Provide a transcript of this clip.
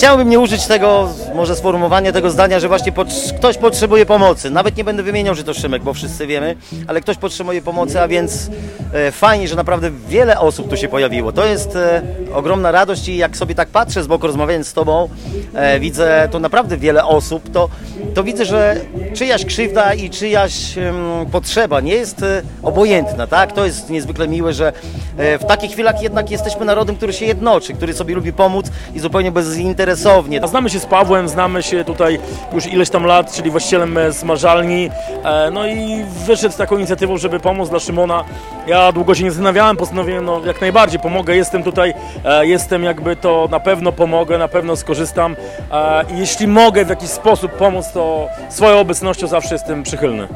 chciałbym nie użyć tego, może sformułowania tego zdania, że właśnie ktoś potrzebuje pomocy. Nawet nie będę wymieniał, że to Szymek, bo wszyscy wiemy, ale ktoś potrzebuje pomocy, a więc fajnie, że naprawdę wiele osób tu się pojawiło. To jest ogromna radość i jak sobie tak patrzę z boku, rozmawiając z Tobą, widzę tu naprawdę wiele osób, to widzę, że czyjaś krzywda i czyjaś potrzeba nie jest obojętna, tak? To jest niezwykle miłe, że w takich chwilach jednak jesteśmy narodem, który się jednoczy, który sobie lubi pomóc i zupełnie bezinteresownie. Znamy się z Pawłem, znamy się tutaj już ileś tam lat, czyli właścicielem smażalni, no i wyszedł z taką inicjatywą, żeby pomóc dla Szymona. Ja długo się nie zastanawiałem, postanowiłem, no jak najbardziej pomogę, jestem tutaj, jakby to na pewno pomogę, na pewno skorzystam i jeśli mogę w jakiś sposób pomóc, to swoją obecnością zawsze jestem przychylny.